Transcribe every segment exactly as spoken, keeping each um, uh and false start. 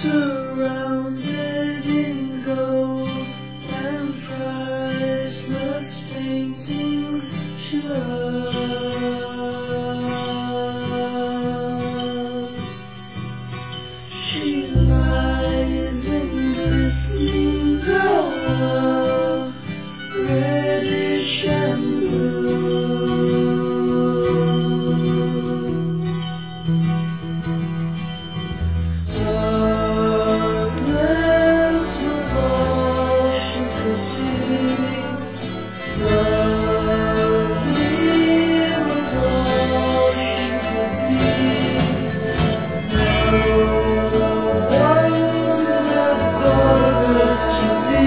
surrounded in gold and priceless paintings she loves. She lies in glistening gold, reddish and blue. Darkness was all she could see. Lovely was all she could be. No one had thought her to be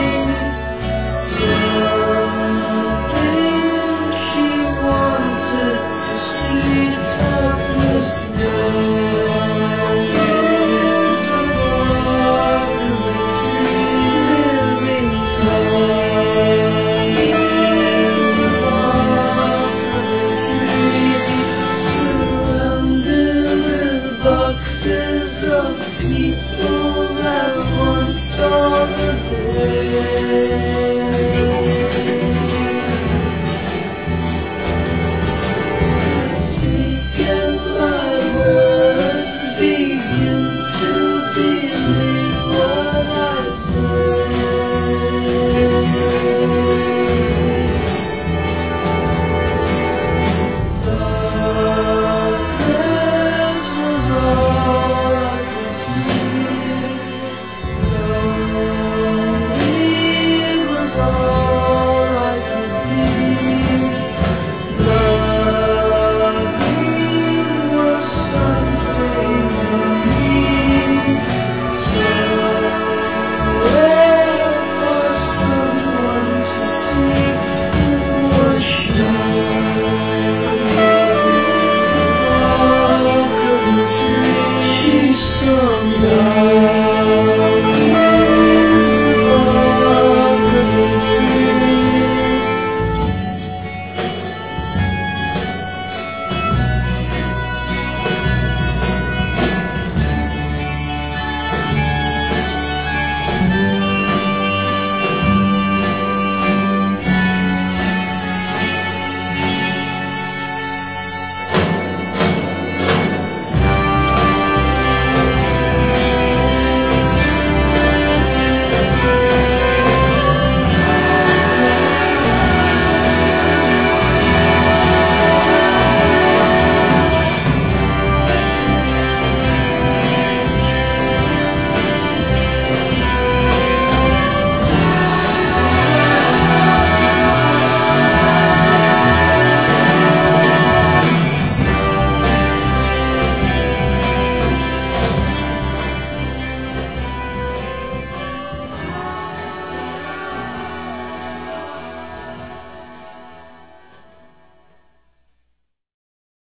something she wanted to see. Topless glowing living surrounded with boxes of people.